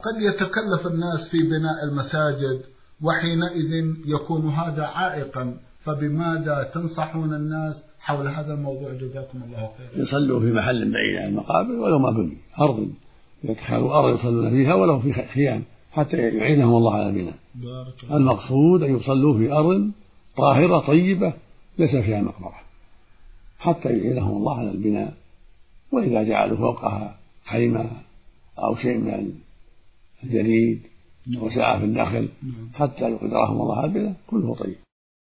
قد يتكلف الناس في بناء المساجد، وحينئذ يكون هذا عائقا، فبماذا تنصحون الناس حول هذا الموضوع جزاكم الله خيرا؟ يصلوا في محل بعيد عن المقابر ولو ما بني أرض، يتخذوا أرض يصلون فيها ولو في خيام حتى يعينهم الله على البناء. المقصود أن يصلوا في أرض طاهرة طيبة ليس فيها مقبرة حتى يعينهم الله على البناء، وإذا جعلوا فوقها خيمة أو شيء من الجليد وساعة في النخل حتى يقدرهم الله على البناء كله طيب.